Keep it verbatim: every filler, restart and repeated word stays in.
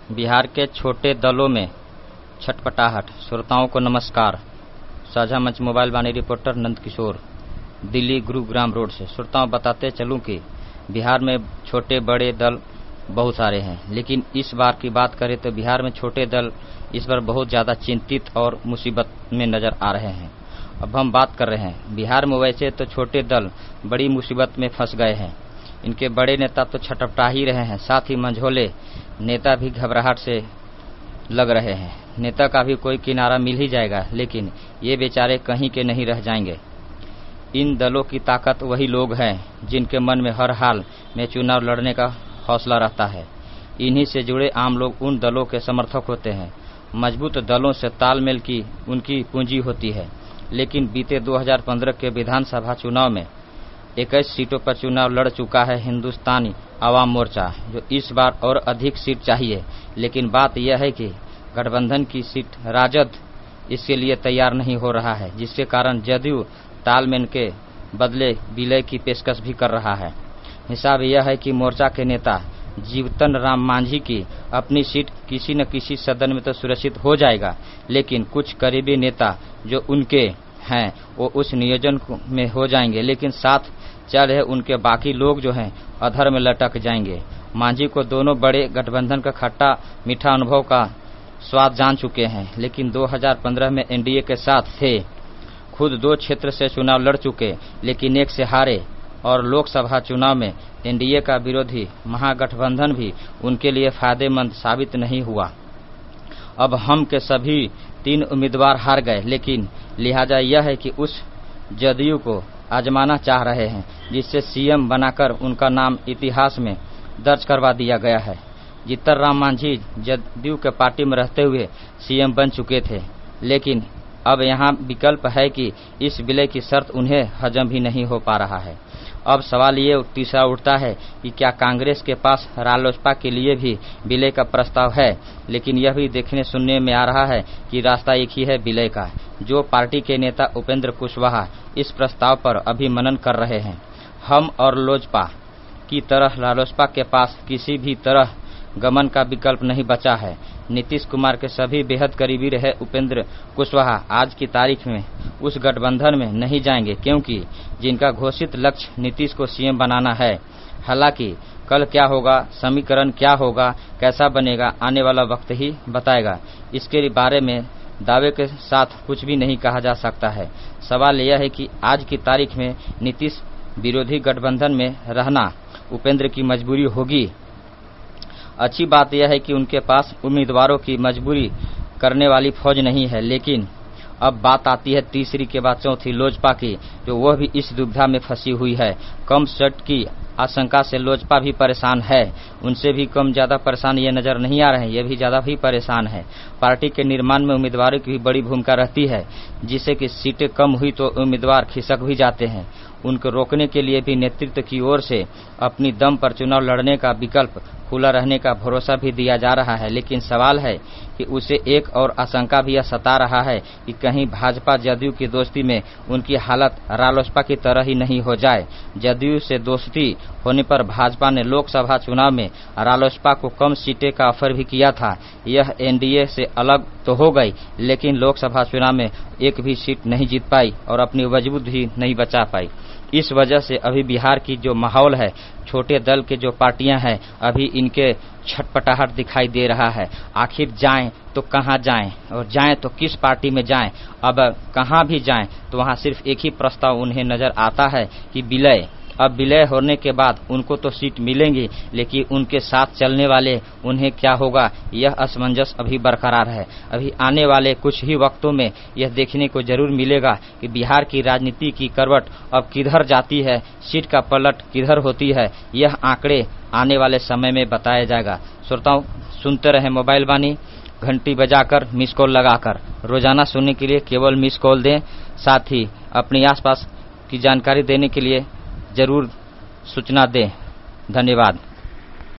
बिहार के छोटे दलों में छटपटाहट। श्रोताओं को नमस्कार। साझा मंच mobile Vaani reporter Nand Kishore, Delhi Gurugram road से। श्रोताओं, बताते चलूं कि बिहार में छोटे बड़े दल बहुत सारे हैं, लेकिन इस बार की बात करें तो बिहार में छोटे दल इस बार बहुत ज्यादा चिंतित और मुसीबत में नजर आ रहे हैं। अब हम बात कर रहे हैं बिहार में। वैसे तो छोटे दल बड़ी मुसीबत में फंस गए हैं। इनके बड़े नेता तो छटपटा ही रहे हैं, साथ ही मंझोले नेता भी घबराहट से लग रहे हैं। नेता का भी कोई किनारा मिल ही जाएगा, लेकिन ये बेचारे कहीं के नहीं रह जाएंगे। इन दलों की ताकत वही लोग हैं जिनके मन में हर हाल में चुनाव लड़ने का हौसला रहता है। इन्हीं से जुड़े आम लोग उन दलों के समर्थक होते हैं। मजबूत दलों से तालमेल की उनकी पूंजी होती है। लेकिन बीते दो हज़ार पंद्रह के विधानसभा चुनाव में इक्कीस सीटों पर चुनाव लड़ चुका है हिंदुस्तानी आवाम मोर्चा, जो इस बार और अधिक सीट चाहिए। लेकिन बात यह है कि गठबंधन की सीट राजद इसके लिए तैयार नहीं हो रहा है, जिसके कारण जदयू तालमेल के बदले विलय की पेशकश भी कर रहा है। हिसाब यह है कि मोर्चा के नेता जीतन राम मांझी की अपनी सीट किसी न किसी सदन में तो सुरक्षित हो जाएगा, लेकिन कुछ करीबी नेता जो उनके हैं वो उस नियोजन में हो जाएंगे, लेकिन साथ चल रहे उनके बाकी लोग जो हैं अधर में लटक जाएंगे। मांझी को दोनों बड़े गठबंधन का खट्टा मीठा अनुभव का स्वाद जान चुके हैं, लेकिन दो हज़ार पंद्रह में एनडीए के साथ थे। खुद दो क्षेत्र से चुनाव लड़ चुके, लेकिन एक से हारे, और लोकसभा चुनाव में एनडीए का विरोधी महागठबंधन भी उनके लिए फायदेमंद साबित नहीं हुआ। अब हम के सभी तीन उम्मीदवार हार गए, लेकिन लिहाजा यह है कि उस जदयू को आजमाना चाह रहे हैं, जिससे सीएम बनाकर उनका नाम इतिहास में दर्ज करवा दिया गया है। जीतन राम मांझी जदयू के पार्टी में रहते हुए सीएम बन चुके थे, लेकिन अब यहाँ विकल्प है कि इस विलय की शर्त उन्हें हजम भी नहीं हो पा रहा है। अब सवाल ये तीसरा उठता है कि क्या कांग्रेस के पास रालोसपा के लिए भी विलय का प्रस्ताव है, लेकिन यह भी देखने सुनने में आ रहा है कि रास्ता एक ही है विलय का, जो पार्टी के नेता उपेंद्र कुशवाहा इस प्रस्ताव पर अभी मनन कर रहे हैं। हम और लोजपा की तरह रालोसपा के पास किसी भी तरह गमन का विकल्प नहीं बचा है। नीतीश कुमार के सभी बेहद करीबी रहे उपेंद्र कुशवाहा आज की तारीख में उस गठबंधन में नहीं जाएंगे, क्योंकि जिनका घोषित लक्ष्य नीतीश को सीएम बनाना है। हालांकि कल क्या होगा, समीकरण क्या होगा, कैसा बनेगा, आने वाला वक्त ही बताएगा। इसके बारे में दावे के साथ कुछ भी नहीं कहा जा सकता है। सवाल यह है कि आज की तारीख में नीतीश विरोधी गठबंधन में रहना उपेंद्र की मजबूरी होगी। अच्छी बात यह है कि उनके पास उम्मीदवारों की मजबूरी करने वाली फौज नहीं है, लेकिन अब बात आती है तीसरी के बाद चौथी लोजपा की, जो वह भी इस दुविधा में फंसी हुई है। कम सीट की आशंका से लोजपा भी परेशान है। उनसे भी कम ज्यादा परेशान ये नजर नहीं आ रहे हैं, ये भी ज्यादा भी परेशान है। पार्टी के निर्माण में उम्मीदवारों की भी बड़ी भूमिका रहती है, जिससे कि सीटें कम हुई तो उम्मीदवार खिसक भी जाते हैं। उनको रोकने के लिए भी नेतृत्व की ओर से अपनी दम पर चुनाव लड़ने का विकल्प खुला रहने का भरोसा भी दिया जा रहा है। लेकिन सवाल है कि उसे एक और आशंका भी यह सता रहा है कि कहीं भाजपा जदयू की दोस्ती में उनकी हालत रालोसपा की तरह ही नहीं हो जाए। जदयू से दोस्ती होने पर भाजपा ने लोकसभा चुनाव में रालोसपा को कम सीटें का ऑफर भी किया था। यह एनडीए से अलग तो हो गई, लेकिन लोकसभा चुनाव में एक भी सीट नहीं जीत पाई और अपनी वजूद भी नहीं बचा पाई। इस वजह से अभी बिहार की जो माहौल है, छोटे दल के जो पार्टियां हैं, अभी इनके छटपटाहट दिखाई दे रहा है। आखिर जाएं तो कहां जाएं, और जाएं तो किस पार्टी में जाएं। अब कहां भी जाएं तो वहां सिर्फ एक ही प्रस्ताव उन्हें नजर आता है कि विलय। अब विलय होने के बाद उनको तो सीट मिलेंगी, लेकिन उनके साथ चलने वाले उन्हें क्या होगा, यह असमंजस अभी बरकरार है। अभी आने वाले कुछ ही वक्तों में यह देखने को जरूर मिलेगा कि बिहार की राजनीति की करवट अब किधर जाती है, सीट का पलट किधर होती है। यह आंकड़े आने वाले समय में बताया जाएगा। श्रोताओं, सुनते रहे मोबाइल वाणी, घंटी बजाकर, मिस कॉल लगाकर। रोजाना सुनने के लिए केवल मिस कॉल दें, साथ ही अपने आसपास की जानकारी देने के लिए जरूर सूचना दें। धन्यवाद।